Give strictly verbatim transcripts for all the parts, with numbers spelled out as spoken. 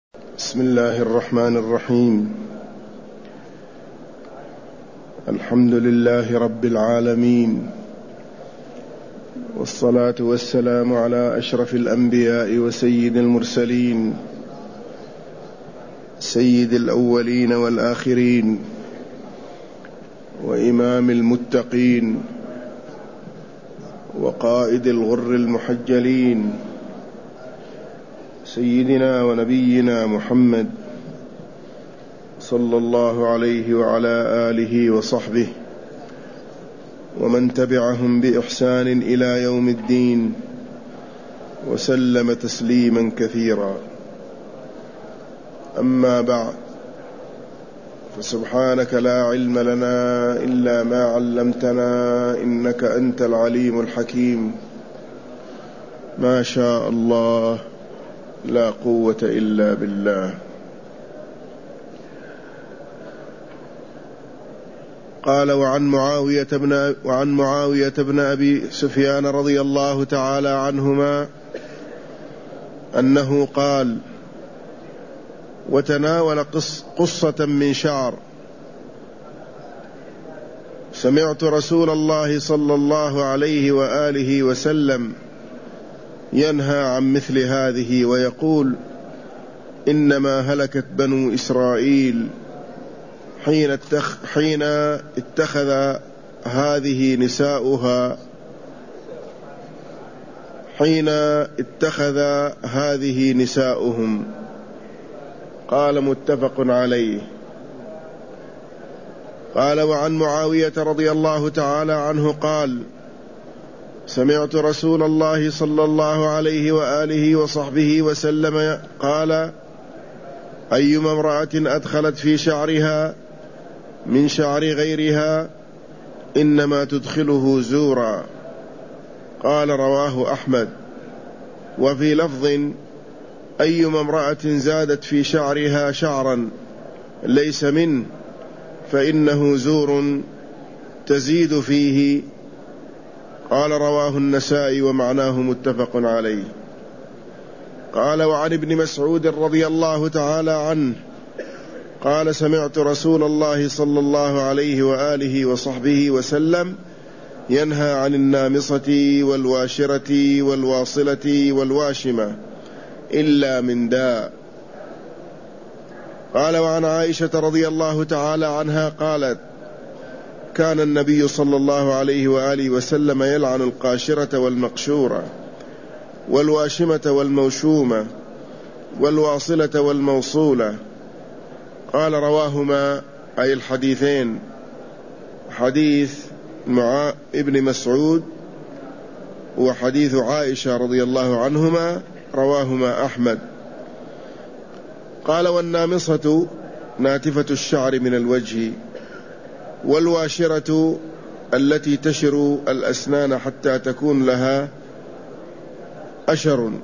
بسم الله الرحمن الرحيم. الحمد لله رب العالمين، والصلاة والسلام على أشرف الأنبياء وسيد المرسلين، سيد الأولين والآخرين، وإمام المتقين، وقائد الغر المحجلين، سيدنا ونبينا محمد صلى الله عليه وعلى آله وصحبه ومن تبعهم بإحسان إلى يوم الدين، وسلم تسليما كثيرا. أما بعد، فسبحانك لا علم لنا إلا ما علمتنا، إنك أنت العليم الحكيم. ما شاء الله، لا قوة إلا بالله. قال: وعن معاوية بن وعن معاوية بن أبي سفيان رضي الله تعالى عنهما أنه قال: وتناول قصة من شعر، سمعت رسول الله صلى الله عليه وآله وسلم ينهى عن مثل هذه ويقول: إنما هلكت بنو إسرائيل حين اتخ حين اتخذ هذه نساؤها حين اتخذ هذه نساؤهم. قال: متفق عليه. قال: وعن معاوية رضي الله تعالى عنه قال: سمعت رسول الله صلى الله عليه وآله وصحبه وسلم قال: أيما امرأة أدخلت في شعرها من شعر غيرها إنما تدخله زورا. قال: رواه أحمد. وفي لفظ: أيما امرأة زادت في شعرها شعرا ليس منه فإنه زور تزيد فيه. قال: رواه النسائي ومعناه متفق عليه. قال: وعن ابن مسعود رضي الله تعالى عنه قال: سمعت رسول الله صلى الله عليه وآله وصحبه وسلم ينهى عن النامصة والواشرة والواصلة والواشمة إلا من داء. قال: وعن عائشة رضي الله تعالى عنها قالت: كان النبي صلى الله عليه وآله وسلم يلعن القاشرة والمقشورة والواشمة والموشومة والواصلة والموصولة. قال: رواهما أي الحديثين، حديث مع ابن مسعود وحديث عائشة رضي الله عنهما، رواهما أحمد. قال: والنامصة ناتفة الشعر من الوجه، والواشرة التي تشر الأسنان حتى تكون لها أشر،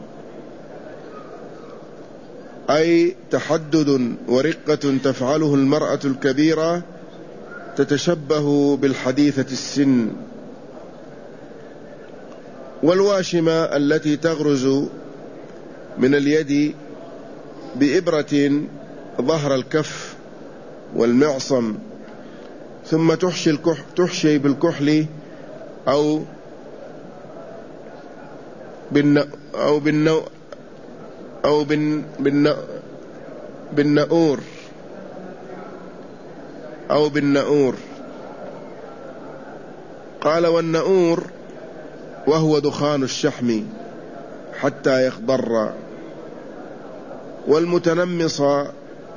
أي تحدد ورقة تفعله المرأة الكبيرة تتشبه بالحديثة السن. والواشمة التي تغرز من اليد بإبرة ظهر الكف والمعصم، ثم تحشي, الكح تحشي بالكحل أو بالن أو بالنو أو بالن بالن بالنؤور أو بالنؤور. قال: والنؤور وهو دخان الشحم حتى يخضر. والمتنمصة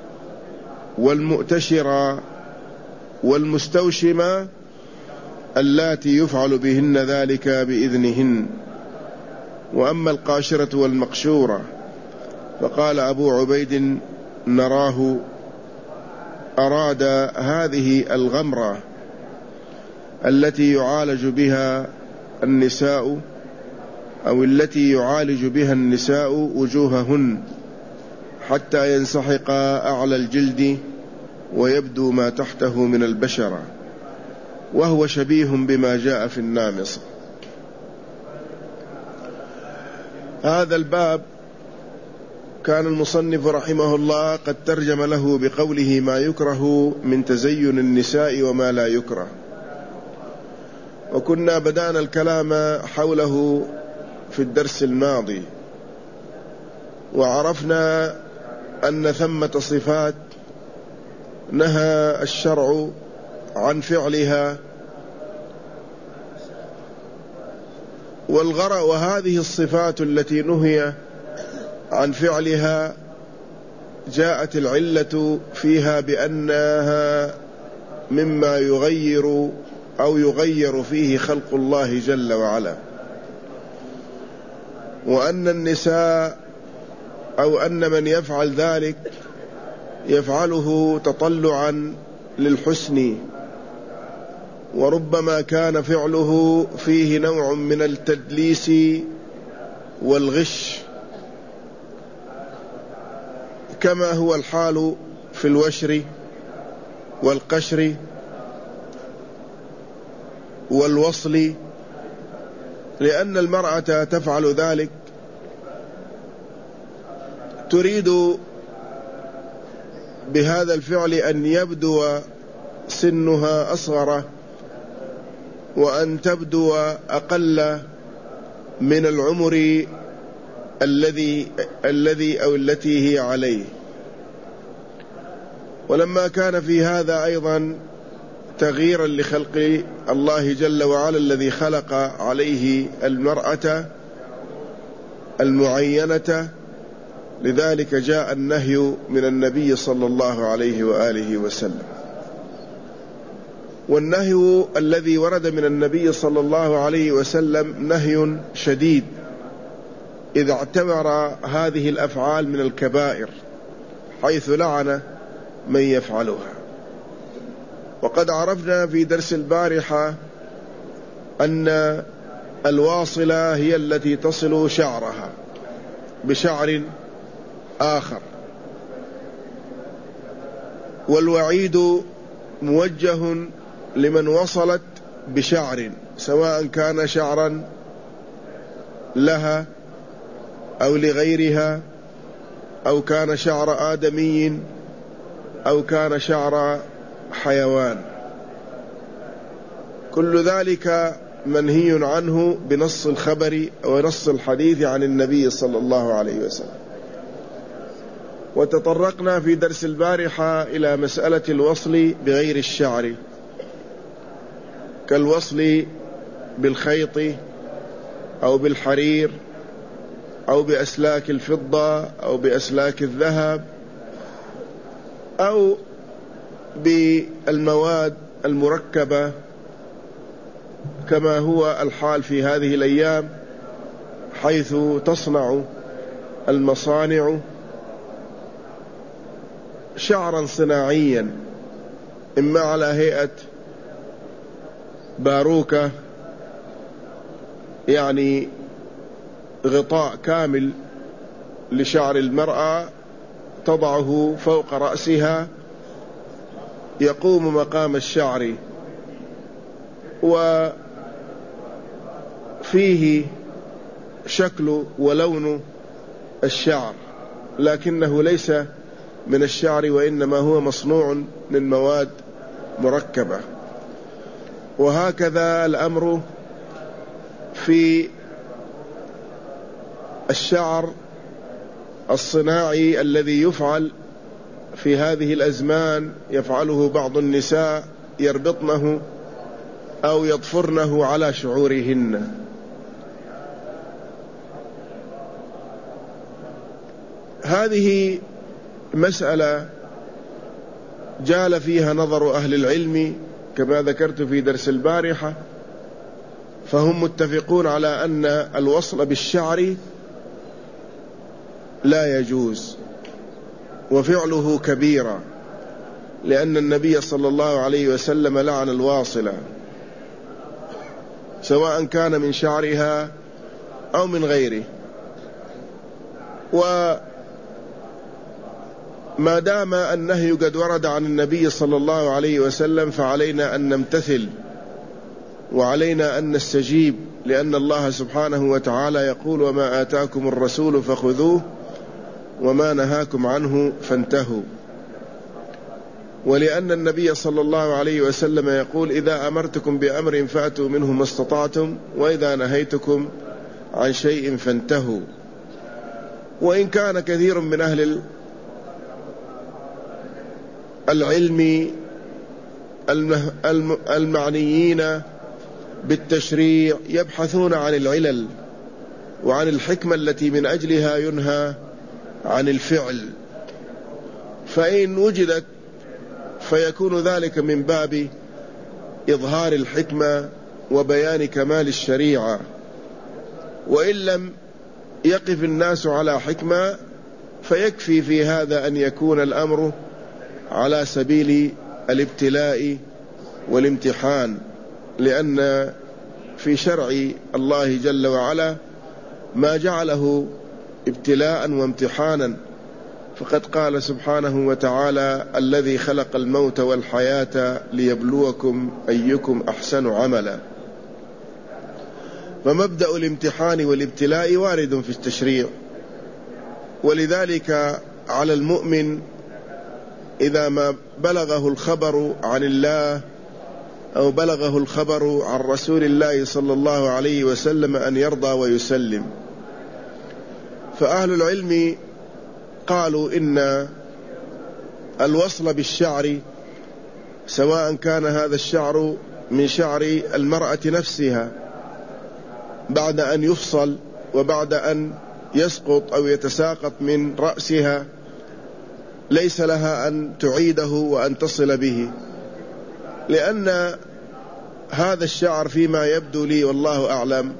والمؤتشرة والمستوشمة اللاتي يفعل بهن ذلك بإذنهن. وأما القاشرة والمقشورة فقال أبو عبيد: نراه أراد هذه الغمرة التي يعالج بها النساء أو التي يعالج بها النساء وجوههن حتى ينسحق أعلى الجلد ويبدو ما تحته من البشرة، وهو شبيه بما جاء في النامصة. هذا الباب كان المصنف رحمه الله قد ترجم له بقوله ما يكره من تزين النساء وما لا يكره، وكنا بدأنا الكلام حوله في الدرس الماضي، وعرفنا أن ثمة صفات نهى الشرع عن فعلها، والغرض وهذه الصفات التي نهي عن فعلها جاءت العلة فيها بأنها مما يغير أو يغير فيه خلق الله جل وعلا، وأن النساء أو أن من يفعل ذلك يفعله تطلعا للحسن، وربما كان فعله فيه نوع من التدليس والغش، كما هو الحال في الوشر والقشر والوصل، لأن المرأة تفعل ذلك تريد بهذا الفعل أن يبدو سنها أصغر، وأن تبدو أقل من العمر الذي الذي أو التي هي عليه. ولما كان في هذا أيضا تغييرا لخلق الله جل وعلا الذي خلق عليه المرأة المعينة، لذلك جاء النهي من النبي صلى الله عليه وآله وسلم. والنهي الذي ورد من النبي صلى الله عليه وسلم نهي شديد إذا اعتبر هذه الأفعال من الكبائر، حيث لعن من يفعلها. وقد عرفنا في درس البارحة أن الواصلة هي التي تصل شعرها بشعر آخر، والوعيد موجه لمن وصلت بشعر، سواء كان شعرا لها أو لغيرها، أو كان شعر آدمي، أو كان شعر حيوان، كل ذلك منهي عنه بنص الخبر ونص الحديث عن النبي صلى الله عليه وسلم. وتطرقنا في درس البارحة إلى مسألة الوصل بغير الشعر، كالوصل بالخيط أو بالحرير أو بأسلاك الفضة أو بأسلاك الذهب أو بالمواد المركبة، كما هو الحال في هذه الأيام، حيث تصنع المصانع شعرا صناعيا، إما على هيئة باروكة، يعني غطاء كامل لشعر المرأة تضعه فوق رأسها يقوم مقام الشعر، وفيه شكل ولون الشعر، لكنه ليس من الشعر، وإنما هو مصنوع من مواد مركبة. وهكذا الأمر في الشعر الصناعي الذي يفعل في هذه الأزمان، يفعله بعض النساء، يربطنه أو يضفرنه على شعورهن. هذه مسألة جال فيها نظر أهل العلم كما ذكرت في درس البارحة، فهم متفقون على أن الوصل بالشعر لا يجوز، وفعله كبيرة، لأن النبي صلى الله عليه وسلم لعن الواصلة، سواء كان من شعرها أو من غيره. وما دام النهي قد ورد عن النبي صلى الله عليه وسلم فعلينا أن نمتثل، وعلينا أن نستجيب، لأن الله سبحانه وتعالى يقول: وما آتاكم الرسول فخذوه وما نهاكم عنه فانتهوا. ولأن النبي صلى الله عليه وسلم يقول: إذا أمرتكم بأمر فأتوا منه ما استطعتم، وإذا نهيتكم عن شيء فانتهوا. وإن كان كثير من أهل العلم المعنيين بالتشريع يبحثون عن العلل وعن الحكمة التي من أجلها ينهى عن الفعل، فإن وجدت فيكون ذلك من باب إظهار الحكمة وبيان كمال الشريعة. وإن لم يقف الناس على حكمة فيكفي في هذا أن يكون الأمر على سبيل الابتلاء والامتحان، لأن في شرع الله جل وعلا ما جعله ابتلاء وامتحانا، فقد قال سبحانه وتعالى: الذي خلق الموت والحياة ليبلوكم أيكم أحسن عملا. فمبدأ الامتحان والابتلاء وارد في التشريع، ولذلك على المؤمن إذا ما بلغه الخبر عن الله أو بلغه الخبر عن رسول الله صلى الله عليه وسلم أن يرضى ويسلم. فأهل العلم قالوا إن الوصل بالشعر، سواء كان هذا الشعر من شعر المرأة نفسها بعد أن يفصل وبعد أن يسقط أو يتساقط من رأسها، ليس لها أن تعيده وأن تصل به، لأن هذا الشعر فيما يبدو لي والله أعلم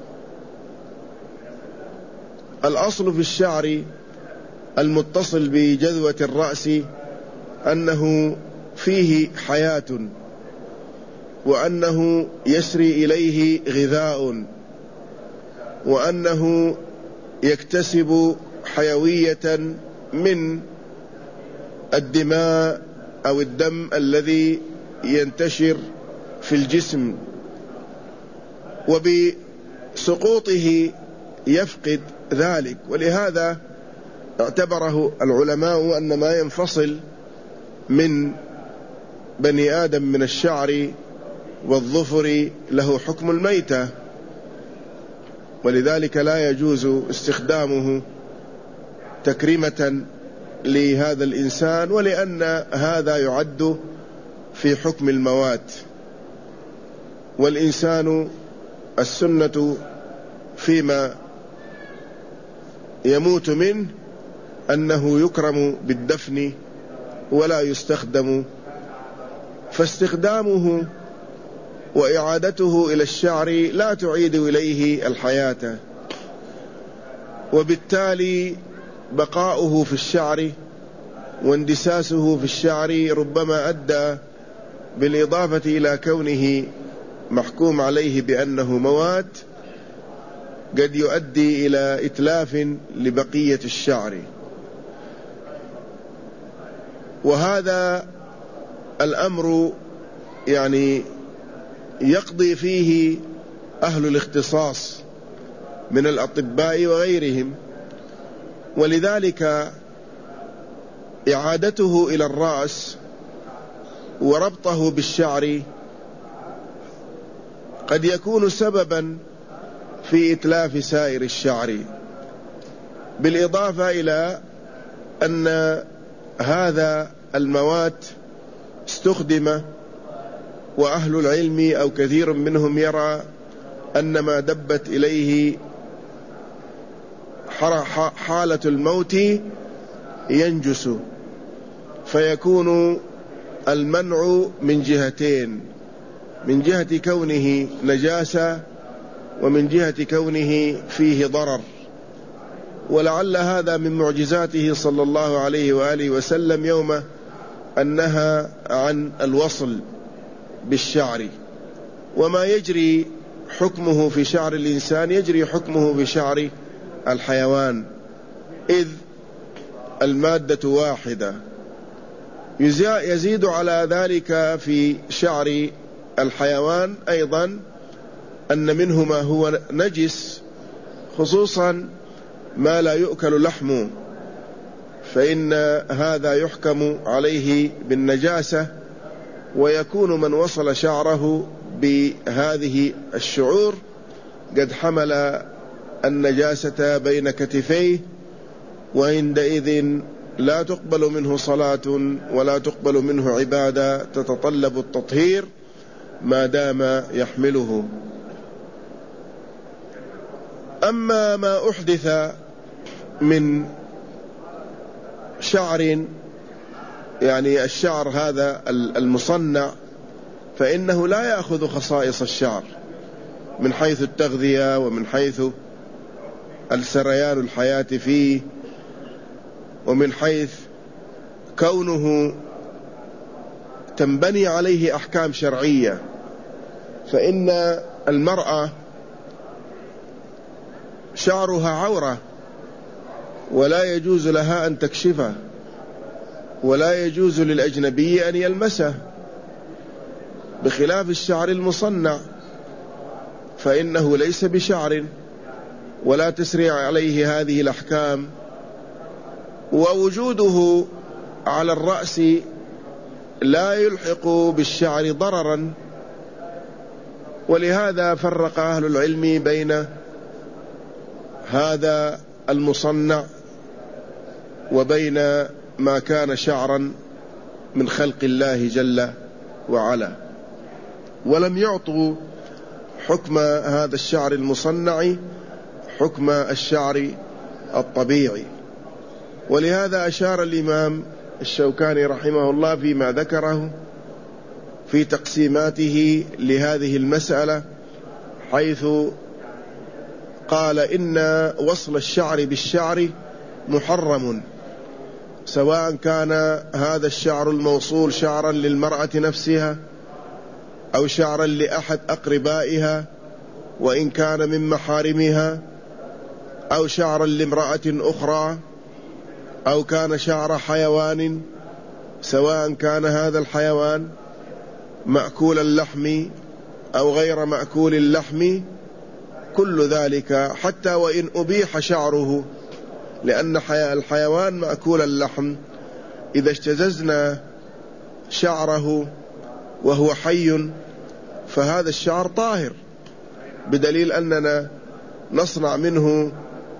الأصل في الشعر المتصل بجذوة الرأس أنه فيه حياة، وأنه يسري إليه غذاء، وأنه يكتسب حيوية من الدماء أو الدم الذي ينتشر في الجسم، وبسقوطه يفقد ذلك. ولهذا اعتبره العلماء أن ما ينفصل من بني آدم من الشعر والظفر له حكم الميتة، ولذلك لا يجوز استخدامه تكريمة لهذا الإنسان، ولأن هذا يعد في حكم الموات. والإنسان السنة فيما يموت منه أنه يكرم بالدفن ولا يستخدم، فاستخدامه وإعادته إلى الشعر لا تعيد إليه الحياة، وبالتالي بقاؤه في الشعر واندساسه في الشعر ربما أدى بالإضافة إلى كونه محكوم عليه بأنه موات قد يؤدي إلى إتلاف لبقية الشعر. وهذا الأمر يعني يقضي فيه أهل الاختصاص من الأطباء وغيرهم، ولذلك إعادته إلى الرأس وربطه بالشعر قد يكون سببا في إتلاف سائر الشعر، بالإضافة إلى أن هذا الموات استخدم، وأهل العلم أو كثير منهم يرى أن ما دبت إليه حالة الموت ينجس، فيكون المنع من جهتين: من جهة كونه نجاسة، ومن جهة كونه فيه ضرر. ولعل هذا من معجزاته صلى الله عليه وآله وسلم يوم أن نهى عن الوصل بالشعر. وما يجري حكمه في شعر الإنسان يجري حكمه في شعر الحيوان، إذ المادة واحدة. يزيد على ذلك في شعر الحيوان أيضا أن منه ما هو نجس، خصوصا ما لا يؤكل لحمه، فإن هذا يحكم عليه بالنجاسة، ويكون من وصل شعره بهذه الشعور قد حمل النجاسة بين كتفيه، وعندئذ لا تقبل منه صلاة ولا تقبل منه عبادة تتطلب التطهير ما دام يحمله. أما ما أحدث من شعر، يعني الشعر هذا المصنع، فإنه لا يأخذ خصائص الشعر من حيث التغذية ومن حيث السريان الحياة فيه، ومن حيث كونه تنبني عليه أحكام شرعية. فإن المرأة شعرها عورة ولا يجوز لها أن تكشفه، ولا يجوز للأجنبي أن يلمسه، بخلاف الشعر المصنع فإنه ليس بشعر ولا تسري عليه هذه الأحكام، ووجوده على الرأس لا يلحق بالشعر ضررا. ولهذا فرق أهل العلم بين هذا المصنع وبين ما كان شعرا من خلق الله جل وعلا، ولم يعطوا حكم هذا الشعر المصنع حكم الشعر الطبيعي. ولهذا أشار الإمام الشوكاني رحمه الله فيما ذكره في تقسيماته لهذه المسألة، حيث قال إن وصل الشعر بالشعر محرم، سواء كان هذا الشعر الموصول شعرا للمرأة نفسها أو شعرا لأحد أقربائها وإن كان من محارمها، أو شعرا لامرأة أخرى، أو كان شعر حيوان، سواء كان هذا الحيوان مأكول اللحم أو غير مأكول اللحم، كل ذلك حتى وإن أبيح شعره، لأن الحيوان مأكول اللحم إذا اجتززنا شعره وهو حي فهذا الشعر طاهر، بدليل أننا نصنع منه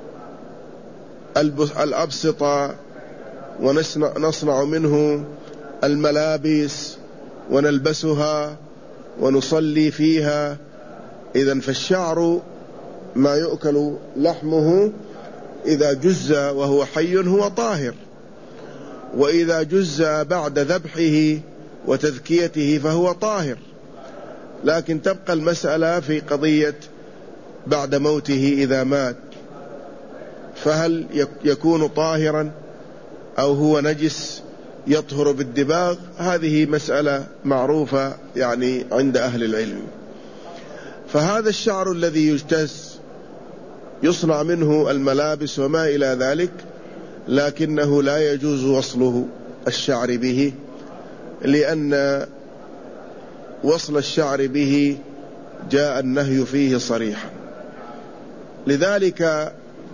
الأبسطة ونصنع منه الملابس ونلبسها ونصلي فيها. إذن فالشعر ما يؤكل لحمه إذا جز وهو حي هو طاهر، وإذا جز بعد ذبحه وتذكيته فهو طاهر. لكن تبقى المسألة في قضية بعد موته إذا مات، فهل يكون طاهرا أو هو نجس يطهر بالدباغ؟ هذه مسألة معروفة يعني عند أهل العلم. فهذا الشعر الذي يجتز يصنع منه الملابس وما إلى ذلك، لكنه لا يجوز وصله الشعر به، لأن وصل الشعر به جاء النهي فيه صريحا. لذلك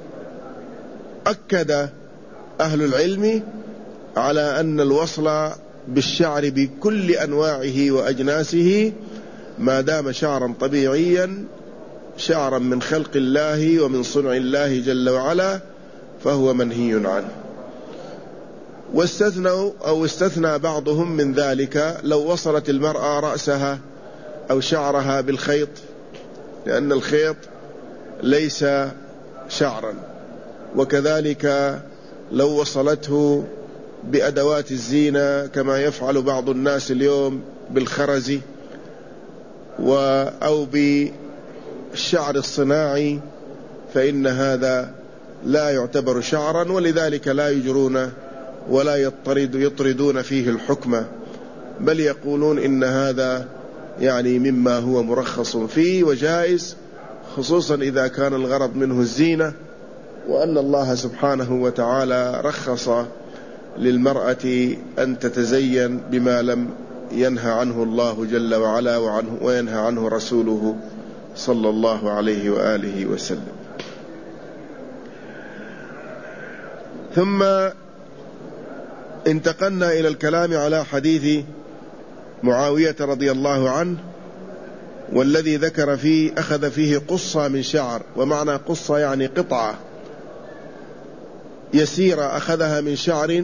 أكد أهل العلم على أن الوصل بالشعر بكل أنواعه وأجناسه ما دام شعرا طبيعيا شعرا من خلق الله ومن صنع الله جل وعلا فهو منهي عنه. واستثنوا أو استثنى بعضهم من ذلك لو وصلت المرأة رأسها أو شعرها بالخيط، لأن الخيط ليس شعرا، وكذلك لو وصلته بأدوات الزينة كما يفعل بعض الناس اليوم بالخرز أو بالشعر الصناعي، فإن هذا لا يعتبر شعرا، ولذلك لا يجرون ولا يطرد يطردون فيه الحكم، بل يقولون إن هذا يعني مما هو مرخص فيه وجائز، خصوصا إذا كان الغرض منه الزينة، وأن الله سبحانه وتعالى رخص للمرأة أن تتزين بما لم ينهى عنه الله جل وعلا وعنه وينهى عنه رسوله صلى الله عليه وآله وسلم. ثم انتقلنا إلى الكلام على حديث معاوية رضي الله عنه، والذي ذكر فيه أخذ فيه قصة من شعر، ومعنى قصة يعني قطعة يسيرة أخذها من شعر،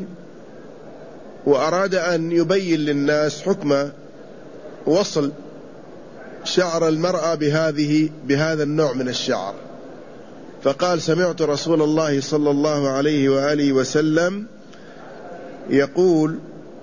وأراد أن يبين للناس حكم وصل شعر المرأة بهذه بهذا النوع من الشعر. فقال: سمعت رسول الله صلى الله عليه وآله وسلم يقول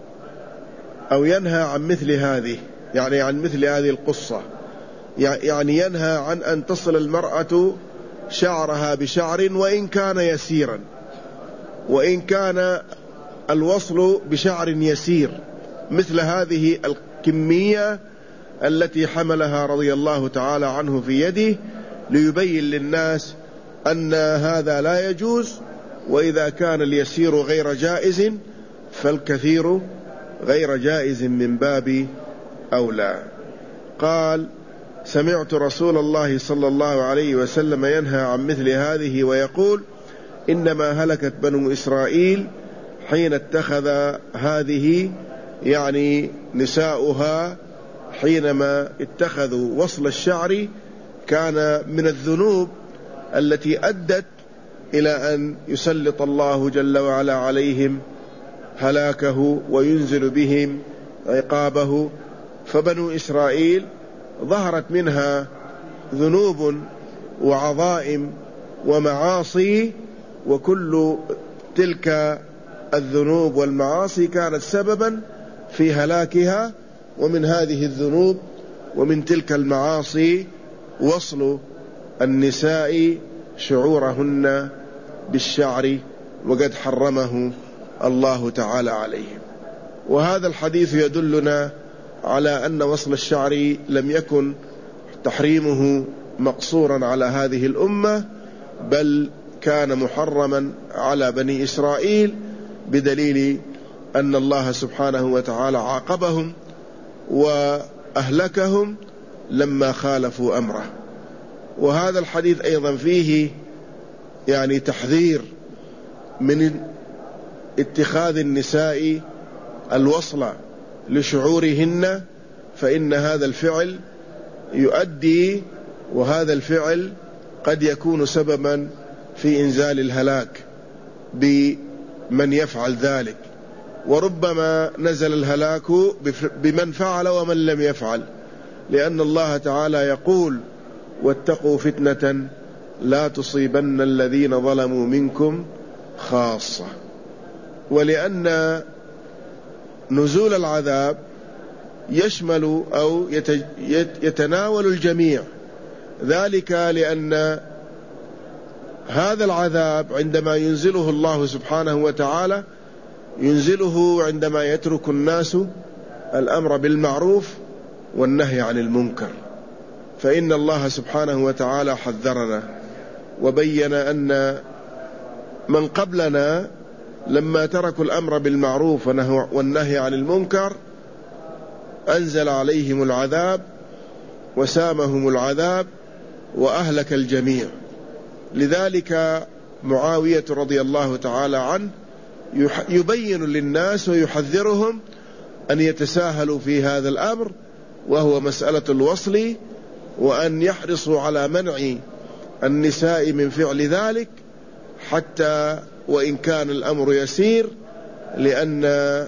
أو ينهى عن مثل هذه، يعني عن مثل هذه القصة، يعني ينهى عن أن تصل المرأة شعرها بشعر وإن كان يسيرا، وإن كان الوصل بشعر يسير مثل هذه الكمية التي حملها رضي الله تعالى عنه في يده، ليبين للناس أن هذا لا يجوز، وإذا كان اليسير غير جائز فالكثير غير جائز من باب أولى. قال: سمعت رسول الله صلى الله عليه وسلم ينهى عن مثل هذه ويقول: إنما هلكت بنو إسرائيل حين اتخذ هذه، يعني نساؤها، حينما اتخذوا وصل الشعر كان من الذنوب التي أدت إلى أن يسلط الله جل وعلا عليهم هلاكه وينزل بهم عقابه. فبنو إسرائيل ظهرت منها ذنوب وعظائم ومعاصي، وكل تلك الذنوب والمعاصي كانت سببا في هلاكها. ومن هذه الذنوب ومن تلك المعاصي وصل النساء شعورهن بالشعر، وقد حرمه الله تعالى عليهم. وهذا الحديث يدلنا على أن وصل الشعر لم يكن تحريمه مقصورا على هذه الأمة، بل كان محرما على بني إسرائيل، بدليل أن الله سبحانه وتعالى عاقبهم وأهلكهم لما خالفوا أمره. وهذا الحديث أيضا فيه يعني تحذير من اتخاذ النساء الوصلة لشعورهن، فإن هذا الفعل يؤدي، وهذا الفعل قد يكون سببا في إنزال الهلاك بمن يفعل ذلك، وربما نزل الهلاك بمن فعل ومن لم يفعل، لأن الله تعالى يقول: واتقوا فتنة لا تصيبن الذين ظلموا منكم خاصة. ولأن نزول العذاب يشمل أو يتناول الجميع، ذلك لأن هذا العذاب عندما ينزله الله سبحانه وتعالى ينزله عندما يترك الناس الأمر بالمعروف والنهي عن المنكر. فإن الله سبحانه وتعالى حذرنا وبين أن من قبلنا لما تركوا الأمر بالمعروف والنهي عن المنكر أنزل عليهم العذاب وسامهم العذاب وأهلك الجميع. لذلك معاوية رضي الله تعالى عنه يبين للناس ويحذرهم أن يتساهلوا في هذا الأمر، وهو مسألة الوصل، وأن يحرصوا على منع النساء من فعل ذلك حتى وإن كان الأمر يسير، لأن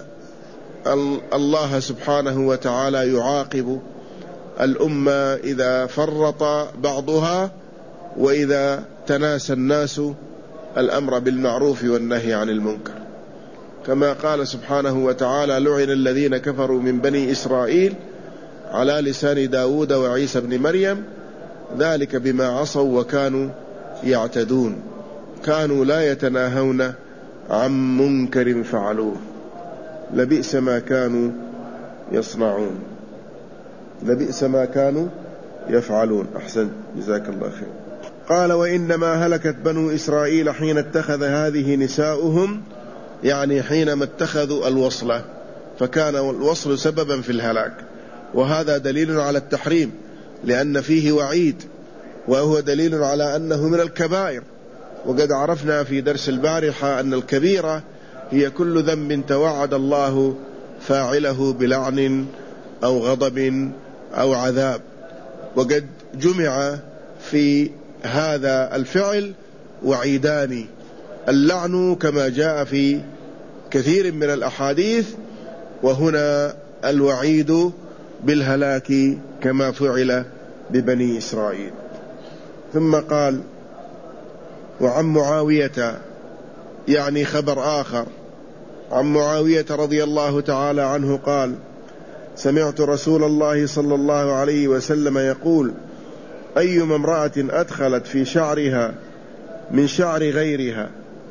الله سبحانه وتعالى يعاقب الأمة إذا فرط بعضها وإذا تناسى الناس الأمر بالمعروف والنهي عن المنكر، كما قال سبحانه وتعالى: لعن الذين كفروا من بني إسرائيل على لسان داود وعيسى بن مريم ذلك بما عصوا وكانوا يعتدون كانوا لا يتناهون عن منكر فعلوه لبئس ما كانوا يصنعون لبئس ما كانوا يفعلون. أحسن، جزاك الله خير. قال: وإنما هلكت بنو إسرائيل حين اتخذ هذه نساؤهم، يعني حينما اتخذوا الوصلة، فكان الوصل سببا في الهلاك. وهذا دليل على التحريم لأن فيه وعيد، وهو دليل على أنه من الكبائر. وقد عرفنا في درس البارحة أن الكبيرة هي كل ذنب توعد الله فاعله بلعن أو غضب أو عذاب. وقد جمع في هذا الفعل وعيدان: اللعن كما جاء في كثير من الأحاديث، وهنا الوعيد بالهلاك كما فعل ببني إسرائيل. ثم قال: وعن معاوية، يعني خبر آخر عن معاوية رضي الله تعالى عنه قال: سمعت رسول الله صلى الله عليه وسلم يقول: أيما امرأة أدخلت في شعرها من شعر غيرها،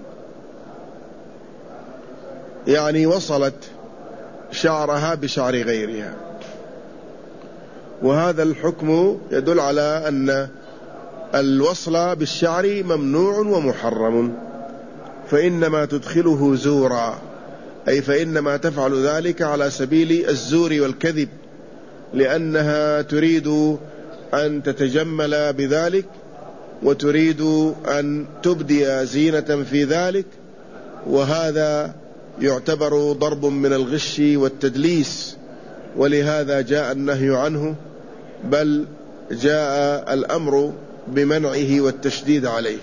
يعني وصلت شعرها بشعر غيرها. وهذا الحكم يدل على أن الوصل بالشعر ممنوع ومحرم، فإنما تدخله زورا، أي فإنما تفعل ذلك على سبيل الزور والكذب، لأنها تريد أن تتجمل بذلك وتريد أن تبدي زينة في ذلك، وهذا يعتبر ضرب من الغش والتدليس، ولهذا جاء النهي عنه، بل جاء الأمر بمنعه والتشديد عليه.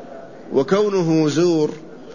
وكونه زور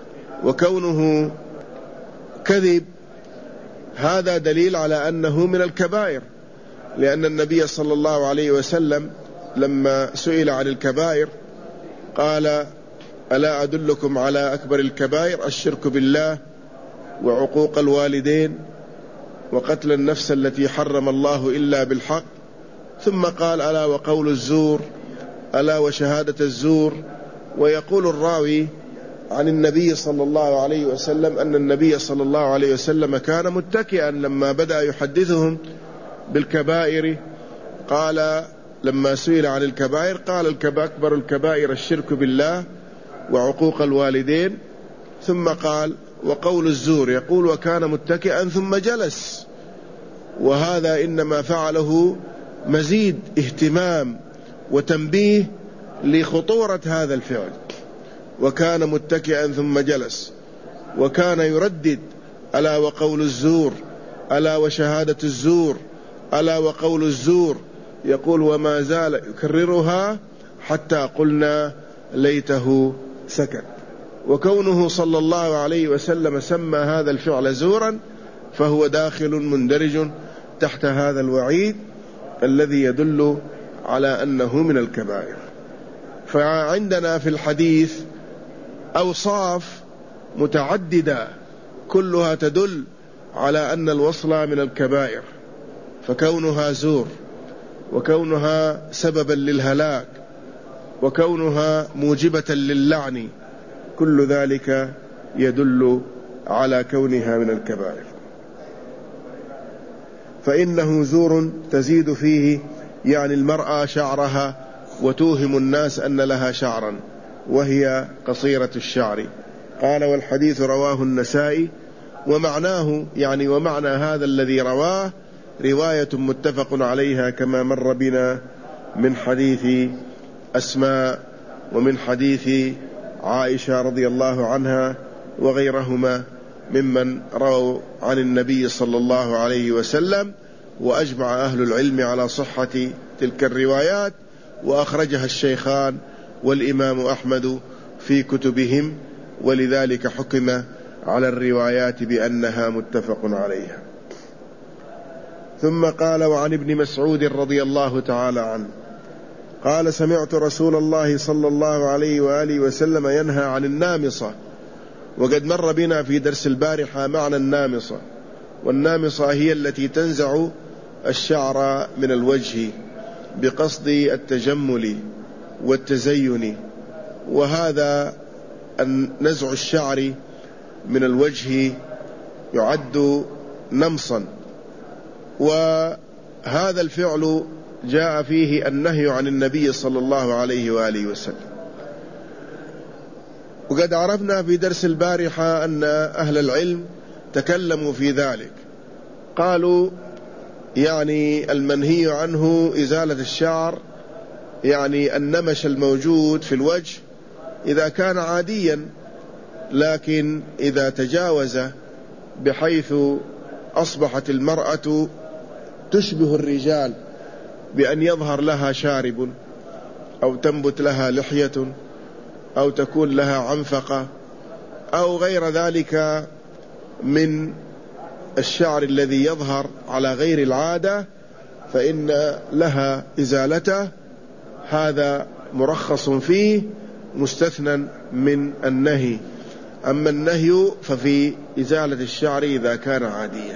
وكونه كذب هذا دليل على أنه من الكبائر، لأن النبي صلى الله عليه وسلم لما سئل عن الكبائر قال: ألا أدلكم على أكبر الكبائر؟ الشرك بالله، وعقوق الوالدين، وقتل النفس التي حرم الله إلا بالحق. ثم قال: ألا وقول الزور، ألا وشهادة الزور. ويقول الراوي عن النبي صلى الله عليه وسلم أن النبي صلى الله عليه وسلم كان متكئا لما بدأ يحدثهم بالكبائر. قال لما سئل عن الكبائر قال: أكبر الكبائر الشرك بالله وعقوق الوالدين. ثم قال: وقول الزور. يقول وكان متكئا ثم جلس، وهذا إنما فعله مزيد اهتمام وتنبيه لخطورة هذا الفعل. وكان متكئا ثم جلس، وكان يردد: ألا وقول الزور، ألا وشهادة الزور، ألا وقول الزور. يقول وما زال يكررها حتى قلنا ليته سكت. وكونه صلى الله عليه وسلم سمى هذا الفعل زورا فهو داخل مندرج تحت هذا الوعيد الذي يدل على أنه من الكبائر. فعندنا في الحديث أوصاف متعددة كلها تدل على أن الوصل من الكبائر، فكونها زور، وكونها سببا للهلاك، وكونها موجبة للعن، كل ذلك يدل على كونها من الكبائر. فإنه زور تزيد فيه، يعني المرأة شعرها وتوهم الناس أن لها شعرا وهي قصيرة الشعر. قال والحديث رواه النسائي. ومعناه يعني ومعنى هذا الذي رواه رواية متفق عليها كما مر بنا من حديث أسماء ومن حديث عائشة رضي الله عنها وغيرهما ممن رووا عن النبي صلى الله عليه وسلم. وأجمع أهل العلم على صحة تلك الروايات، وأخرجها الشيخان والإمام أحمد في كتبهم، ولذلك حكم على الروايات بأنها متفق عليها. ثم قال وعن ابن مسعود رضي الله تعالى عنه قال سمعت رسول الله صلى الله عليه وآله وسلم ينهى عن النامصة. وقد مر بنا في درس البارحة معنى النامصة، والنامصة هي التي تنزع الشعر من الوجه بقصد التجمل والتزين، وهذا نزع الشعر من الوجه يعد نمصا، وهذا الفعل جاء فيه النهي عن النبي صلى الله عليه وآله وسلم. وقد عرفنا في درس البارحة أن أهل العلم تكلموا في ذلك، قالوا يعني المنهي عنه إزالة الشعر، يعني النمش الموجود في الوجه إذا كان عاديا لكن إذا تجاوز بحيث أصبحت المرأة تشبه الرجال بأن يظهر لها شارب أو تنبت لها لحية أو تكون لها عنفقة أو غير ذلك من الشعر الذي يظهر على غير العادة، فإن لها إزالته، هذا مرخص فيه مستثنى من النهي. أما النهي ففي إزالة الشعر إذا كان عاديا.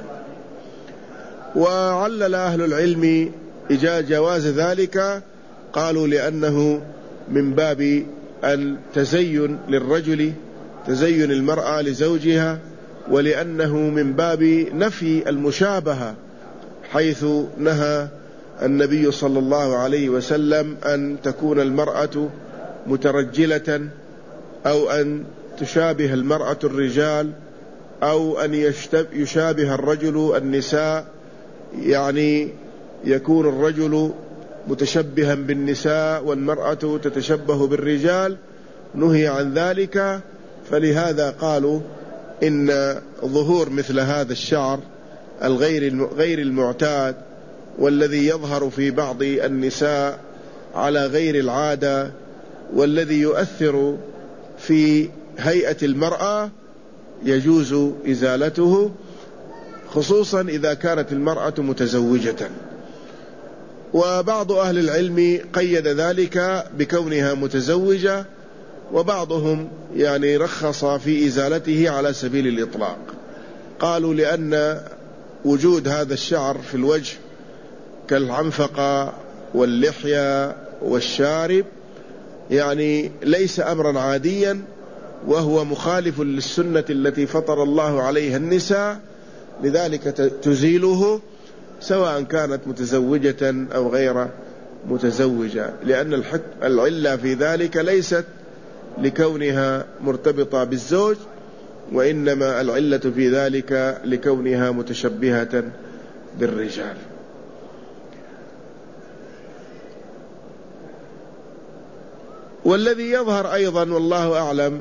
وعلل أهل العلم جواز ذلك، قالوا لأنه من باب التزين للرجل، تزين المرأة لزوجها، ولأنه من باب نفي المشابهة، حيث نهى النبي صلى الله عليه وسلم أن تكون المرأة مترجلة أو أن تشابه المرأة الرجال أو أن يشابه الرجل النساء، يعني يكون الرجل متشبها بالنساء والمرأة تتشبه بالرجال، نهي عن ذلك. فلهذا قالوا إن ظهور مثل هذا الشعر الغير غير المعتاد والذي يظهر في بعض النساء على غير العادة والذي يؤثر في هيئة المرأة يجوز إزالته، خصوصا إذا كانت المرأة متزوجة. وبعض أهل العلم قيد ذلك بكونها متزوجة، وبعضهم يعني رخص في إزالته على سبيل الإطلاق. قالوا لأن وجود هذا الشعر في الوجه كالعنفقة واللحية والشارب يعني ليس أمرا عاديا، وهو مخالف للسنة التي فطر الله عليها النساء، لذلك تزيله سواء كانت متزوجة أو غير متزوجة، لأن العلة في ذلك ليست لكونها مرتبطة بالزوج، وإنما العلة في ذلك لكونها متشبهة بالرجال. والذي يظهر أيضا والله أعلم،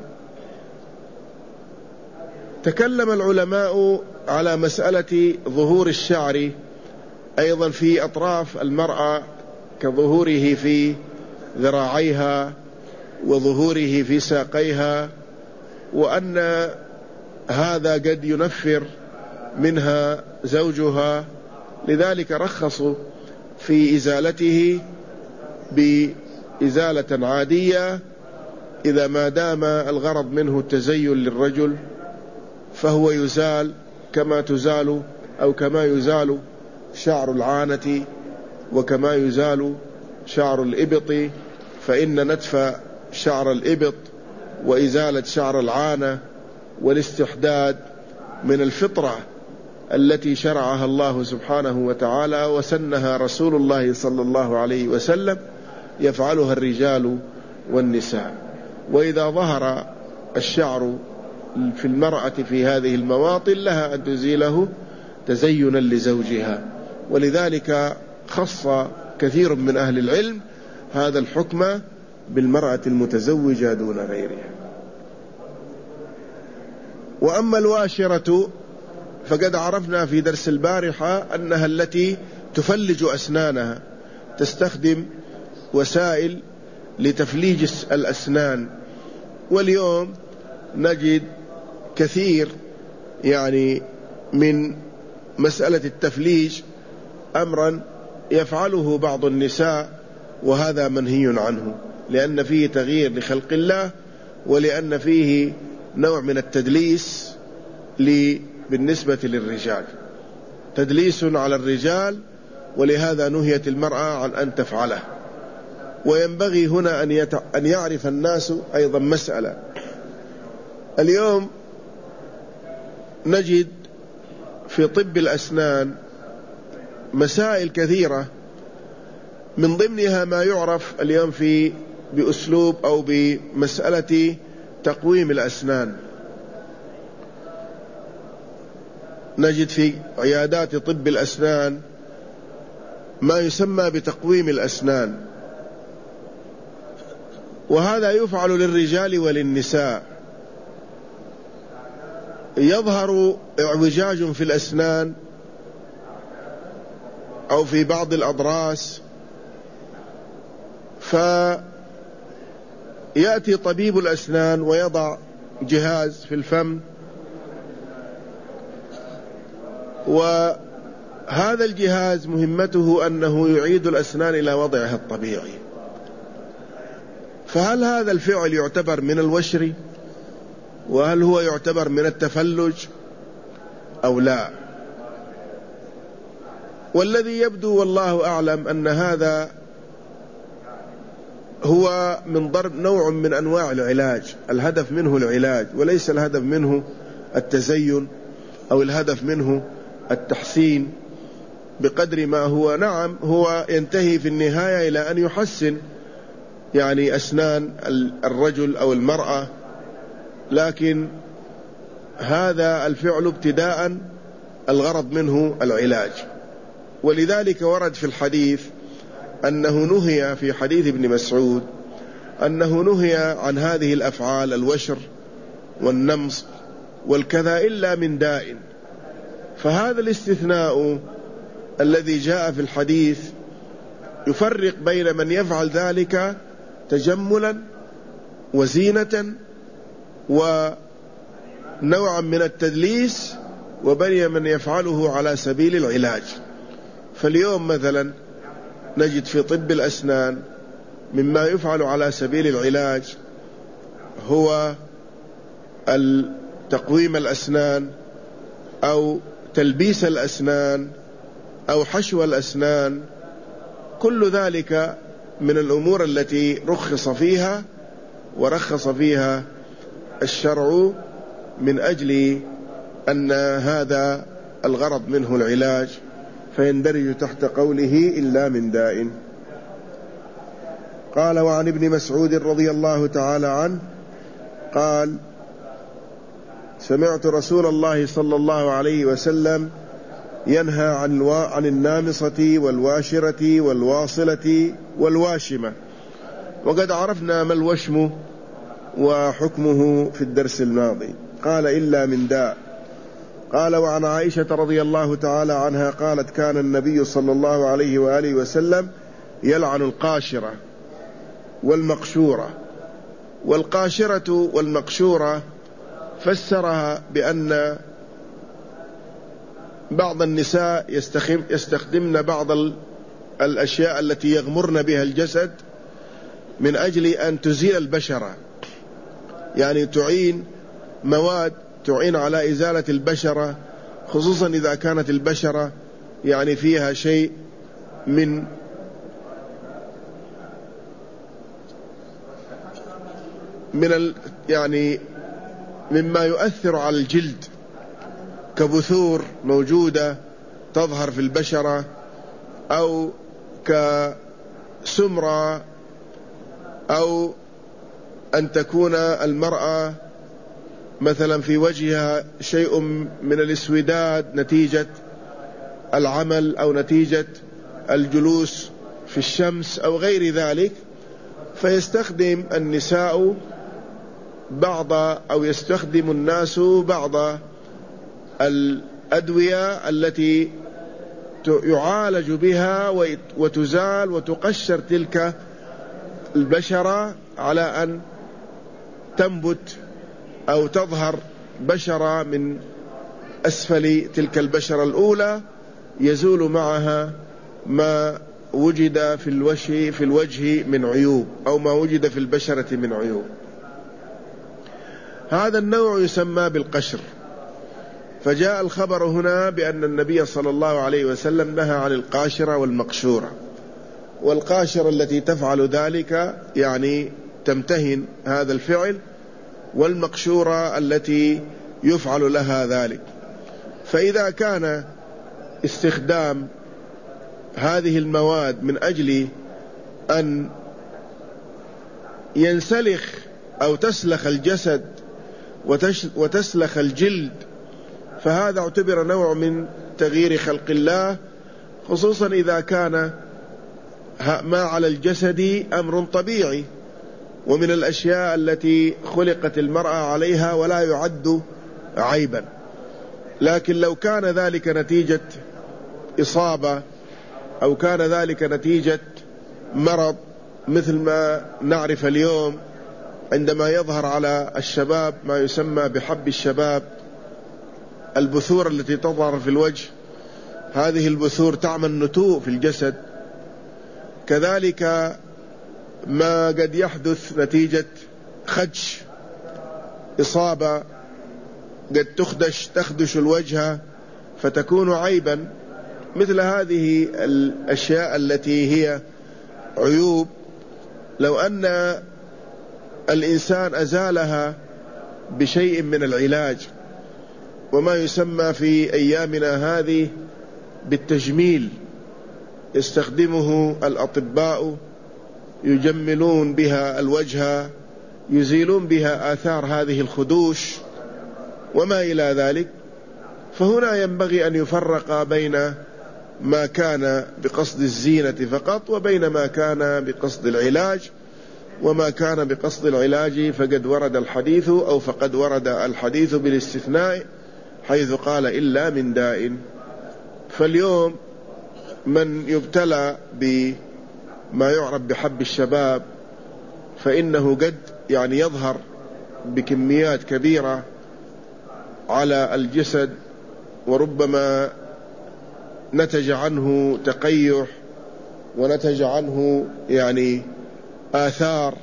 تكلم العلماء على مسألة ظهور الشعر أيضا في أطراف المرأة كظهوره في ذراعيها وظهوره في ساقيها، وأن هذا قد ينفر منها زوجها، لذلك رخصوا في إزالته بإزالة عادية إذا ما دام الغرض منه التزين للرجل، فهو يزال كما تزال أو كما يزال شعر العانة وكما يزال شعر الإبط، فإن نتف شعر الإبط وإزالة شعر العانة والاستحداد من الفطرة التي شرعها الله سبحانه وتعالى وسنها رسول الله صلى الله عليه وسلم، يفعلها الرجال والنساء. وإذا ظهر الشعر في المرأة في هذه المواطن لها أن تزيله تزينا لزوجها، ولذلك خص كثير من أهل العلم هذا الحكم بالمرأة المتزوجة دون غيرها. وأما الواشرة فقد عرفنا في درس البارحة أنها التي تفلج أسنانها، تستخدم وسائل لتفليج الأسنان. واليوم نجد كثير يعني من مسألة التفليج أمرا يفعله بعض النساء، وهذا منهي عنه، لأن فيه تغيير لخلق الله، ولأن فيه نوع من التدليس بالنسبة للرجال، تدليس على الرجال، ولهذا نهيت المرأة عن أن تفعله. وينبغي هنا أن, يتع... أن يعرف الناس أيضا مسألة. اليوم نجد في طب الأسنان مسائل كثيرة، من ضمنها ما يعرف اليوم في بأسلوب أو بمسألة تقويم الأسنان. نجد في عيادات طب الأسنان ما يسمى بتقويم الأسنان، وهذا يفعل للرجال وللنساء. يظهر اعوجاج في الأسنان أو في بعض الأضراس، فيأتي طبيب الأسنان ويضع جهاز في الفم، وهذا الجهاز مهمته أنه يعيد الأسنان إلى وضعها الطبيعي. فهل هذا الفعل يعتبر من الوشر؟ وهل هو يعتبر من التفلج أو لا؟ والذي يبدو والله أعلم أن هذا هو من ضرب نوع من أنواع العلاج، الهدف منه العلاج وليس الهدف منه التزين أو الهدف منه التحسين بقدر ما هو. نعم هو ينتهي في النهاية إلى أن يحسن يعني أسنان الرجل أو المرأة، لكن هذا الفعل ابتداء الغرض منه العلاج. ولذلك ورد في الحديث أنه نهي في حديث ابن مسعود أنه نهي عن هذه الأفعال الوشر والنمص والكذا إلا من داء. فهذا الاستثناء الذي جاء في الحديث يفرق بين من يفعل ذلك تجملا وزينة ونوعا من التدليس وبين من يفعله على سبيل العلاج. فاليوم مثلا نجد في طب الأسنان مما يفعل على سبيل العلاج هو تقويم الأسنان أو تلبيس الأسنان أو حشو الأسنان. كل ذلك من الأمور التي رخص فيها ورخص فيها الشرع من أجل أن هذا الغرض منه العلاج، فيندرج تحت قوله إلا من داء. قال: وعن ابن مسعود رضي الله تعالى عنه قال: سمعت رسول الله صلى الله عليه وسلم ينهى عن عن النامصة والواشرة والواصلة والواشمة. وقد عرفنا ما الوشم وحكمه في الدرس الماضي. قال: إلا من داء. قال: وعن عائشة رضي الله تعالى عنها قالت: كان النبي صلى الله عليه وآله وسلم يلعن القاشرة والمقشورة. والقاشرة والمقشورة فسرها بأن بعض النساء يستخدمن بعض الأشياء التي يغمرن بها الجسد من أجل أن تزيل البشرة، يعني تعين مواد تعين على إزالة البشرة، خصوصا إذا كانت البشرة يعني فيها شيء من من ال يعني مما يؤثر على الجلد كبثور موجودة تظهر في البشرة، أو كسمرة، أو أن تكون المرأة مثلا في وجهها شيء من الاسوداد نتيجة العمل أو نتيجة الجلوس في الشمس أو غير ذلك، فيستخدم النساء بعض أو يستخدم الناس بعض الأدوية التي يعالج بها وتزال وتقشر تلك البشرة على أن تنبت أو تظهر بشرة من أسفل تلك البشرة الأولى يزول معها ما وجد في الوجه في الوجه من عيوب أو ما وجد في البشرة من عيوب. هذا النوع يسمى بالقشر. فجاء الخبر هنا بأن النبي صلى الله عليه وسلم نهى عن القاشرة والمقشورة. والقاشرة التي تفعل ذلك يعني تمتهن هذا الفعل، والمقشورة التي يفعل لها ذلك. فإذا كان استخدام هذه المواد من أجل أن ينسلخ أو تسلخ الجسد وتسلخ الجلد، فهذا اعتبر نوع من تغيير خلق الله، خصوصا إذا كان ما على الجسد أمر طبيعي ومن الأشياء التي خلقت المرأة عليها ولا يعد عيبا. لكن لو كان ذلك نتيجة إصابة أو كان ذلك نتيجة مرض، مثل ما نعرف اليوم عندما يظهر على الشباب ما يسمى بحب الشباب، البثور التي تظهر في الوجه، هذه البثور تعمل نتوء في الجسد. كذلك ما قد يحدث نتيجة خدش، إصابة قد تخدش تخدش الوجه فتكون عيبا. مثل هذه الأشياء التي هي عيوب، لو أن الإنسان أزالها بشيء من العلاج، وما يسمى في أيامنا هذه بالتجميل، يستخدمه الأطباء يجملون بها الوجه، يزيلون بها آثار هذه الخدوش وما إلى ذلك، فهنا ينبغي أن يفرق بين ما كان بقصد الزينة فقط وبين ما كان بقصد العلاج. وما كان بقصد العلاج فقد ورد الحديث أو فقد ورد الحديث بالاستثناء، حيث قال إلا من داء. فاليوم من يبتلى بما يعرف بحب الشباب فإنه قد يعني يظهر بكميات كبيرة على الجسد، وربما نتج عنه تقيح ونتج عنه يعني آثار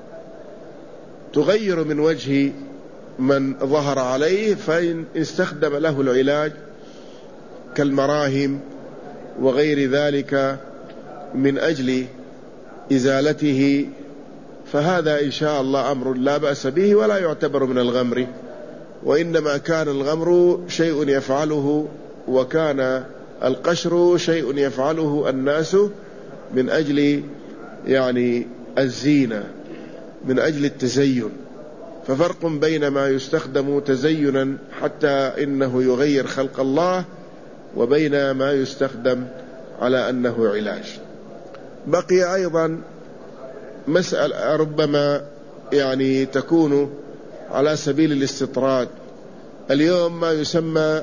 تغير من وجه من ظهر عليه، فإن استخدم له العلاج كالمراهم وغير ذلك من أجل إزالته، فهذا إن شاء الله أمر لا بأس به ولا يعتبر من الغمر، وإنما كان الغمر شيء يفعله، وكان القشر شيء يفعله الناس من أجل يعني الزينة، من أجل التزين. ففرق بين ما يستخدم تزينا حتى إنه يغير خلق الله، وبين ما يستخدم على أنه علاج. بقي أيضا مسألة ربما يعني تكون على سبيل الاستطراد. اليوم ما يسمى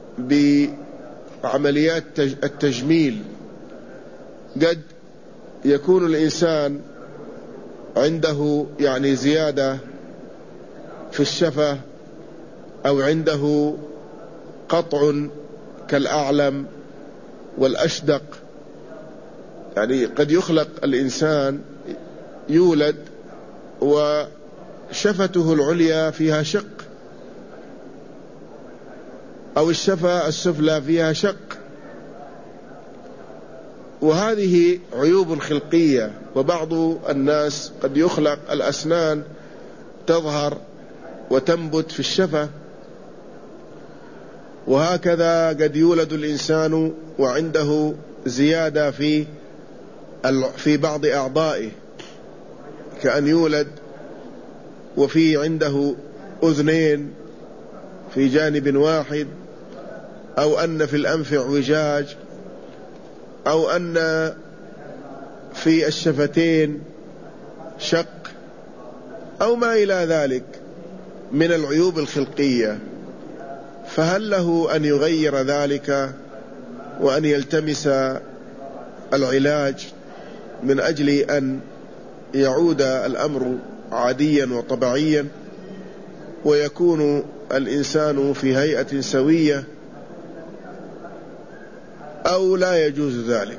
بعمليات التجميل، قد يكون الإنسان عنده يعني زيادة في الشفة، أو عنده قطع كالأعلم والأشدق. يعني قد يخلق الإنسان يولد وشفته العليا فيها شق، أو الشفة السفلى فيها شق، وهذه عيوب خلقية. وبعض الناس قد يخلق الأسنان تظهر وتنبت في الشفة، وهكذا قد يولد الإنسان وعنده زيادة في في بعض أعضائه، كأن يولد وفي عنده أذنين في جانب واحد، أو أن في الأنف اعوجاج، أو أن في الشفتين شق، أو ما إلى ذلك من العيوب الخلقية. فهل له أن يغير ذلك وأن يلتمس العلاج من أجل أن يعود الأمر عاديا وطبيعيا، ويكون الإنسان في هيئة سوية، أو لا يجوز ذلك؟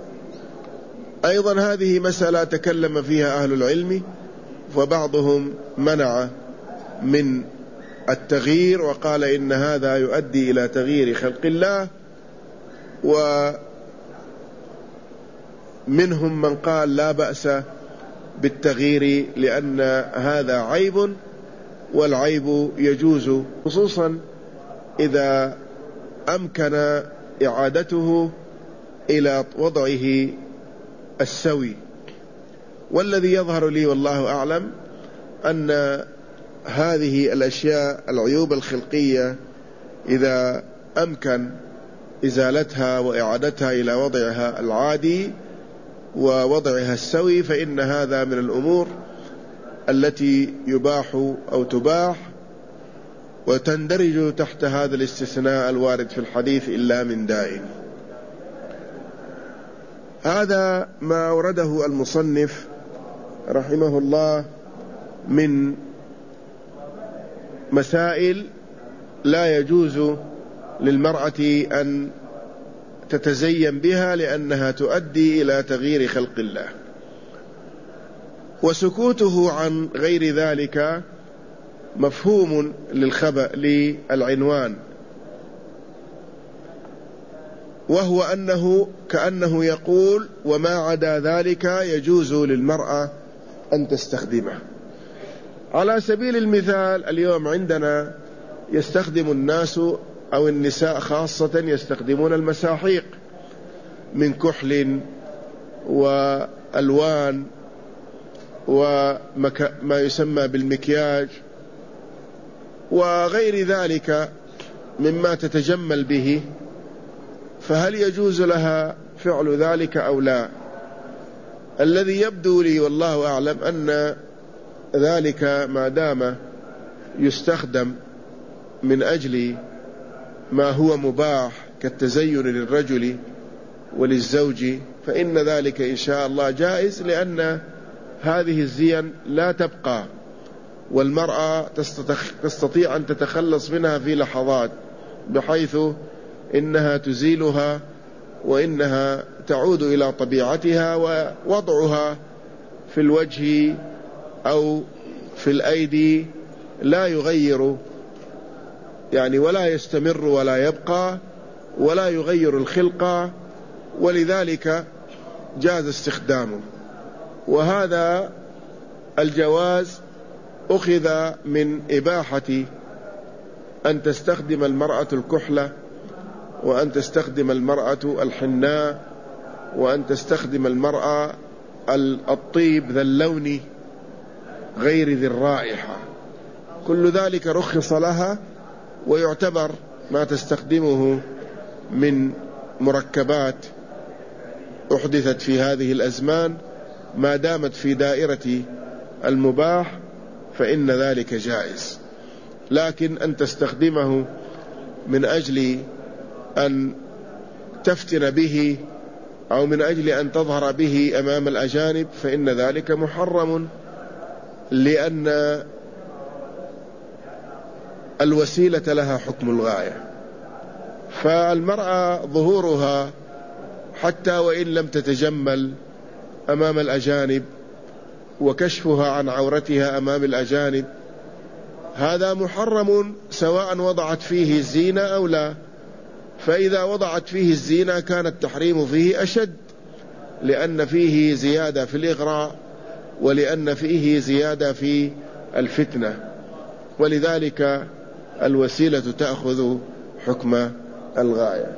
أيضا هذه مسألة تكلم فيها أهل العلم، وبعضهم منع من التغيير وقال إن هذا يؤدي إلى تغيير خلق الله، ومنهم من قال لا بأس بالتغيير لأن هذا عيب، والعيب يجوز خصوصا إذا أمكن إعادته إلى وضعه السوي. والذي يظهر لي والله أعلم أن هذه الأشياء العيوب الخلقية إذا أمكن إزالتها وإعادتها إلى وضعها العادي ووضعها السوي، فإن هذا من الأمور التي يباح أو تباح وتندرج تحت هذا الاستثناء الوارد في الحديث إلا من داء. هذا ما أورده المصنف رحمه الله من مسائل لا يجوز للمرأة أن تتزين بها لأنها تؤدي إلى تغيير خلق الله، وسكوته عن غير ذلك مفهوم للخبأ للعنوان، وهو أنه كأنه يقول وما عدا ذلك يجوز للمرأة أن تستخدمه. على سبيل المثال اليوم عندنا يستخدم الناس أو النساء خاصة يستخدمون المساحيق من كحل وألوان وما يسمى بالمكياج وغير ذلك مما تتجمل به، فهل يجوز لها فعل ذلك أو لا؟ الذي يبدو لي والله أعلم أن ذلك ما دام يستخدم من أجل ما هو مباح كالتزين للرجل وللزوج فإن ذلك إن شاء الله جائز، لأن هذه الزين لا تبقى، والمرأة تستطيع أن تتخلص منها في لحظات بحيث إنها تزيلها وإنها تعود إلى طبيعتها، ووضعها في الوجه أو في الأيدي لا يغير يعني ولا يستمر ولا يبقى ولا يغير الخلقة، ولذلك جاز استخدامه. وهذا الجواز أخذ من إباحة أن تستخدم المرأة الكحلة، وأن تستخدم المرأة الحناء، وأن تستخدم المرأة الطيب ذا اللون غير ذي الرائحة، كل ذلك رخص لها، ويعتبر ما تستخدمه من مركبات أحدثت في هذه الأزمان ما دامت في دائرة المباح فإن ذلك جائز. لكن أن تستخدمه من أجل أن تفتن به أو من أجل أن تظهر به أمام الأجانب فإن ذلك محرم، لأن الوسيلة لها حكم الغاية. فالمرأة ظهورها حتى وإن لم تتجمل أمام الأجانب وكشفها عن عورتها أمام الأجانب هذا محرم سواء وضعت فيه الزينة أو لا. فإذا وضعت فيه الزينة كان التحريم فيه أشد، لأن فيه زيادة في الإغراء ولأن فيه زيادة في الفتنة، ولذلك الوسيلة تأخذ حكم الغاية.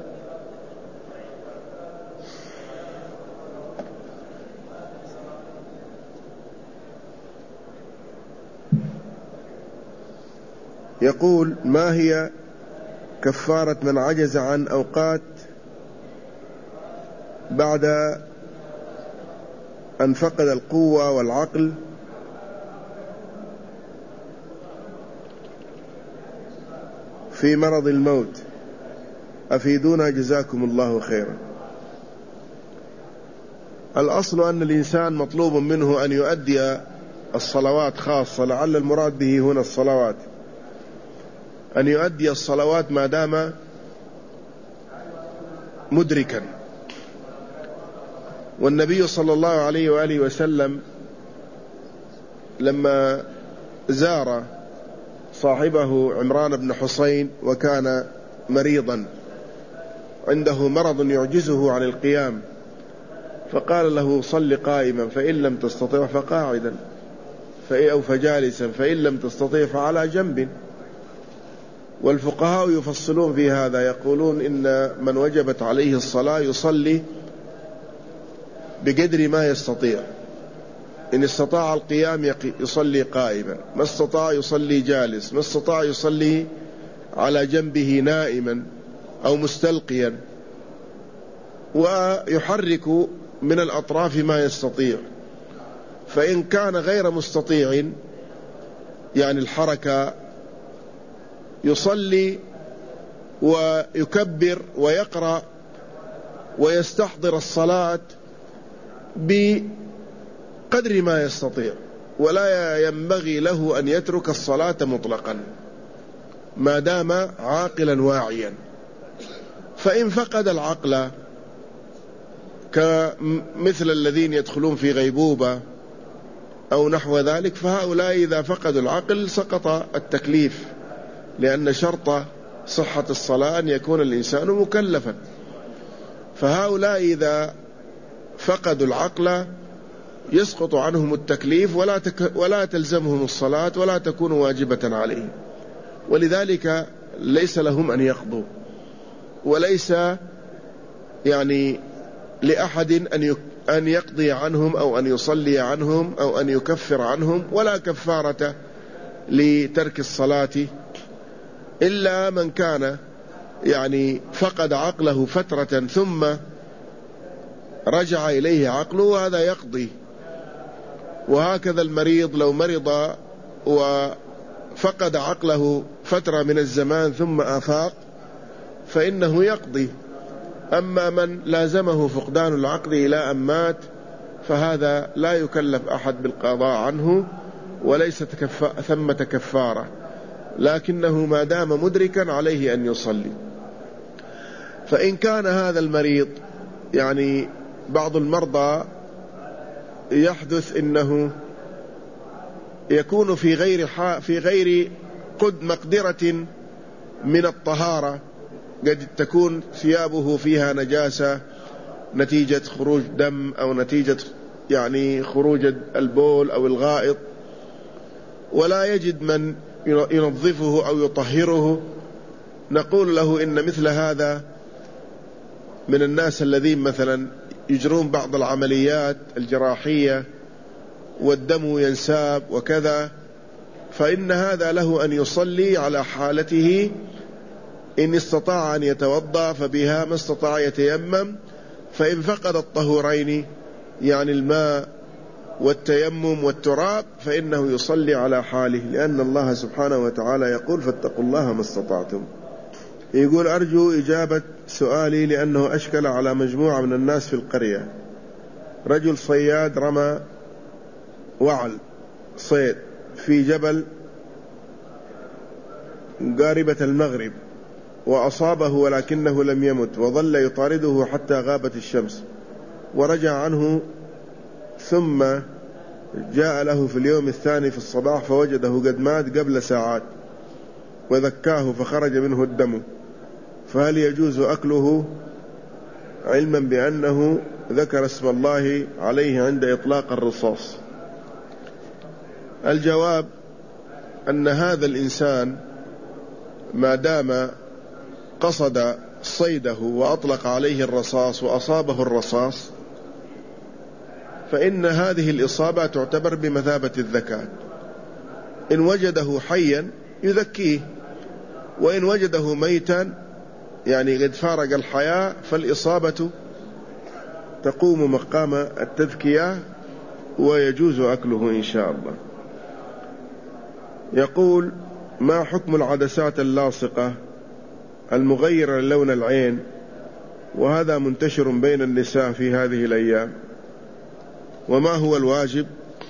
يقول ما هي كفارة من عجز عن أوقات بعد أن فقد القوة والعقل في مرض الموت؟ أفيدونا جزاكم الله خيرا. الأصل أن الإنسان مطلوب منه أن يؤدي الصلوات خاصة، لعل المراد به هنا الصلوات، أن يؤدي الصلوات ما دام مدركا. والنبي صلى الله عليه وآله وسلم لما زار صاحبه عمران بن حسين وكان مريضا عنده مرض يعجزه عن القيام، فقال له صل قائما فإن لم تستطيع فقاعدا أو فجالسا فإن لم تستطيع فعلى جنب. والفقهاء يفصلون في هذا، يقولون إن من وجبت عليه الصلاة يصلي بقدر ما يستطيع، إن استطاع القيام يصلي قائما، ما استطاع يصلي جالس، ما استطاع يصلي على جنبه نائما أو مستلقيا، ويحرك من الأطراف ما يستطيع. فإن كان غير مستطيع يعني الحركة يصلي ويكبر ويقرأ ويستحضر الصلاة بقدر ما يستطيع، ولا ينبغي له أن يترك الصلاة مطلقا ما دام عاقلا واعيا. فإن فقد العقل كمثل الذين يدخلون في غيبوبة أو نحو ذلك، فهؤلاء إذا فقدوا العقل سقط التكليف، لأن شرط صحة الصلاة أن يكون الإنسان مكلفا. فهؤلاء إذا فقدوا العقل يسقط عنهم التكليف ولا, تك ولا تلزمهم الصلاة ولا تكون واجبة عليهم، ولذلك ليس لهم أن يقضوا، وليس يعني لأحد أن أن يقضي عنهم أو أن يصلي عنهم أو أن يكفر عنهم، ولا كفارة لترك الصلاة إلا من كان يعني فقد عقله فترة ثم رجع إليه عقله، وهذا يقضي. وهكذا المريض لو مرض وفقد عقله فترة من الزمان ثم أفاق فإنه يقضي. أما من لازمه فقدان العقل إلى أن مات فهذا لا يكلف أحد بالقضاء عنه، وليست ثمة كفارة، لكنه ما دام مدركا عليه أن يصلي. فإن كان هذا المريض يعني بعض المرضى يحدث إنه يكون في غير في غير قد مقدرة من الطهارة، قد تكون ثيابه فيها نجاسة نتيجة خروج دم أو نتيجة يعني خروج البول أو الغائط، ولا يجد من ينظفه أو يطهره، نقول له إن مثل هذا من الناس الذين مثلا يجرون بعض العمليات الجراحية والدم ينساب وكذا، فإن هذا له أن يصلي على حالته، إن استطاع أن يتوضأ فبها، ما استطاع يتيمم. فإن فقد الطهورين يعني الماء والتيمم والتراب فإنه يصلي على حاله، لأن الله سبحانه وتعالى يقول فاتقوا الله ما استطعتم. يقول أرجو إجابة سؤالي لأنه أشكل على مجموعة من الناس في القرية. رجل صياد رمى وعل صيد في جبل قاربة المغرب وأصابه ولكنه لم يمت، وظل يطارده حتى غابت الشمس ورجع عنه، ثم جاء له في اليوم الثاني في الصباح فوجده قد مات قبل ساعات وذكاه فخرج منه الدم، فهل يجوز أكله علما بأنه ذكر اسم الله عليه عند إطلاق الرصاص؟ الجواب أن هذا الإنسان ما دام قصد صيده وأطلق عليه الرصاص وأصابه الرصاص فإن هذه الإصابة تعتبر بمثابة الذكاة. إن وجده حيا يذكيه، وإن وجده ميتا يعني قد فارق الحياة فالإصابة تقوم مقام التذكية ويجوز أكله إن شاء الله. يقول ما حكم العدسات اللاصقة المغيرة للون العين، وهذا منتشر بين النساء في هذه الأيام، وما هو الواجب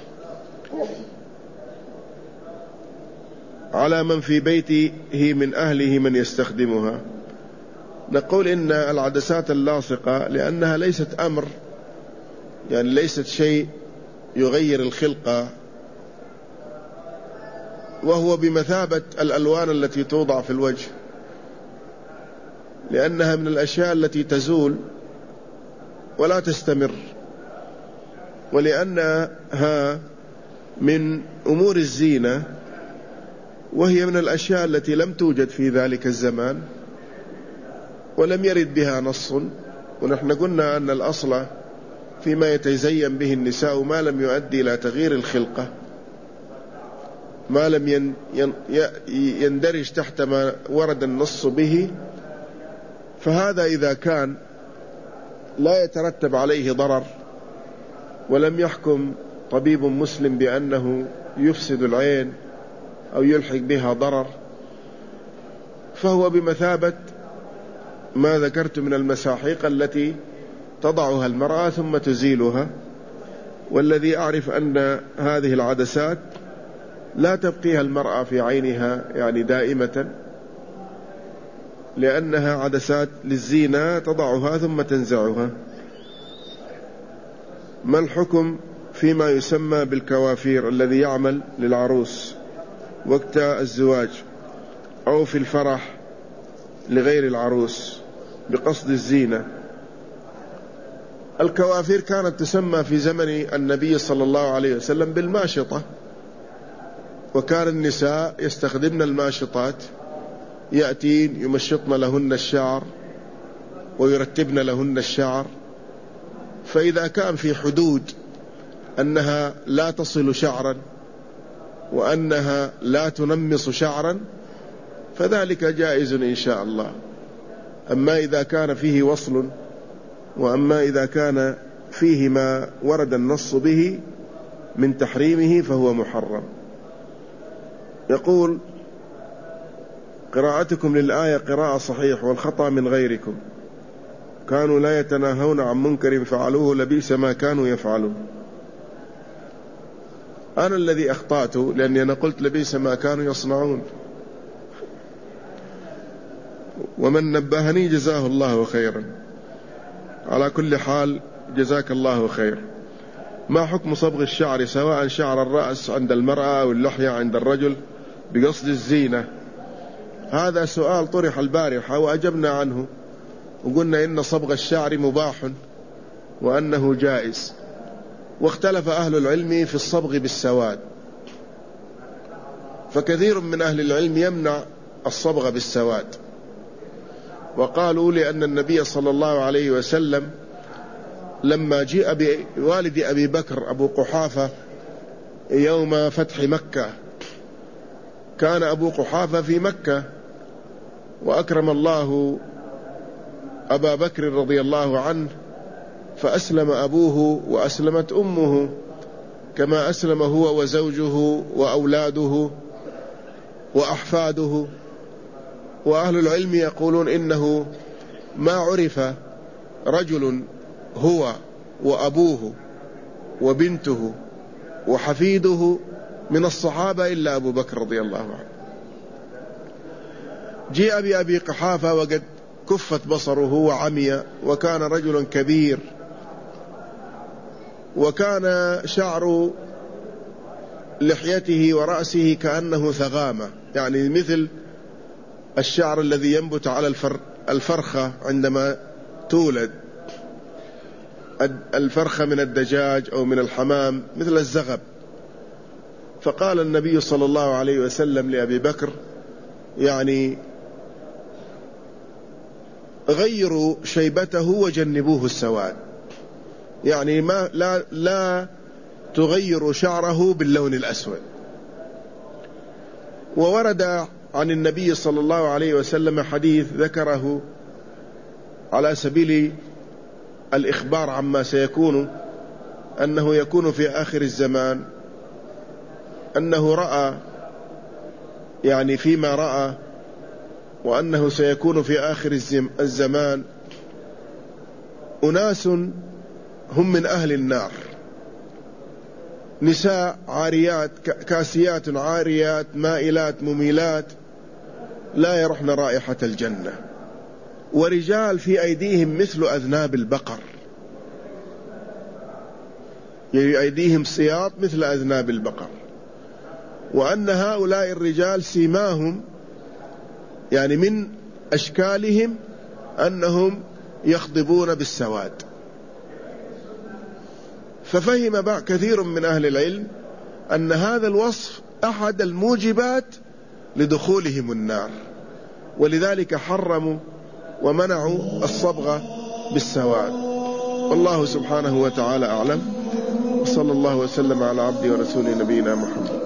على من في بيته من أهله من يستخدمها؟ نقول إن العدسات اللاصقة لأنها ليست أمر يعني ليست شيء يغير الخلقة، وهو بمثابة الألوان التي توضع في الوجه، لأنها من الأشياء التي تزول ولا تستمر، ولأنها من أمور الزينة، وهي من الأشياء التي لم توجد في ذلك الزمان ولم يرد بها نص. ونحن قلنا أن الأصل فيما يتزين به النساء ما لم يؤدي إلى تغيير الخلقة، ما لم يندرج تحت ما ورد النص به، فهذا إذا كان لا يترتب عليه ضرر ولم يحكم طبيب مسلم بأنه يفسد العين أو يلحق بها ضرر، فهو بمثابة ما ذكرت من المساحيق التي تضعها المرأة ثم تزيلها. والذي أعرف أن هذه العدسات لا تبقيها المرأة في عينها يعني دائمة، لأنها عدسات للزينة تضعها ثم تنزعها. ما الحكم فيما يسمى بالكوافير الذي يعمل للعروس وقت الزواج أو في الفرح لغير العروس بقصد الزينة؟ الكوافير كانت تسمى في زمن النبي صلى الله عليه وسلم بالماشطة، وكان النساء يستخدمن الماشطات، يأتين يمشطن لهن الشعر ويرتبن لهن الشعر. فإذا كان في حدود أنها لا تصل شعرا وأنها لا تنمص شعرا فذلك جائز إن شاء الله. أما إذا كان فيه وصل وأما إذا كان فيه ما ورد النص به من تحريمه فهو محرم. يقول: قراءتكم للآية قراءة صحيح والخطأ من غيركم، كانوا لا يتناهون عن منكر فعلوه لبئس ما كانوا يفعلون. أنا الذي أخطأت لأني أنا قلت لبئس ما كانوا يصنعون، ومن نبهني جزاه الله خيرا. على كل حال جزاك الله خير. ما حكم صبغ الشعر سواء شعر الرأس عند المرأة أو اللحية عند الرجل بقصد الزينة؟ هذا سؤال طرح البارحة وأجبنا عنه وقلنا إن صبغ الشعر مباح وأنه جائز، واختلف أهل العلم في الصبغ بالسواد، فكثير من أهل العلم يمنع الصبغ بالسواد، وقالوا لأن النبي صلى الله عليه وسلم لما جاء بوالد أبي بكر أبو قحافة يوم فتح مكة، كان أبو قحافة في مكة وأكرم الله أبا بكر رضي الله عنه، فأسلم أبوه وأسلمت أمه كما أسلم هو وزوجه وأولاده وأحفاده. وأهل العلم يقولون إنه ما عرف رجل هو وأبوه وبنته وحفيده من الصحابة إلا أبو بكر رضي الله عنه. جاء بأبي قحافة وقد كفت بصره وعمي، وكان رجل كبير، وكان شعر لحيته ورأسه كأنه ثغامة، يعني مثل الشعر الذي ينبت على الفرخة عندما تولد، الفرخة من الدجاج أو من الحمام مثل الزغب. فقال النبي صلى الله عليه وسلم لأبي بكر: يعني غيروا شيبته وجنبوه السواد، يعني ما لا, لا تغيروا شعره باللون الأسود. وورد عن النبي صلى الله عليه وسلم حديث ذكره على سبيل الإخبار عما سيكون، أنه يكون في آخر الزمان، أنه رأى يعني فيما رأى وأنه سيكون في آخر الزمان أناس هم من أهل النار، نساء عاريات كاسيات عاريات مائلات مميلات لا يرحن رائحة الجنة، ورجال في أيديهم مثل أذناب البقر، يعني أيديهم سياط مثل أذناب البقر، وأن هؤلاء الرجال سيماهم يعني من أشكالهم أنهم يخضبون بالسواد. ففهم كثير من أهل العلم أن هذا الوصف أحد الموجبات لدخولهم النار، ولذلك حرموا ومنعوا الصبغ بالسواد. والله سبحانه وتعالى أعلم، وصلى الله وسلم على عبده ورسوله نبينا محمد.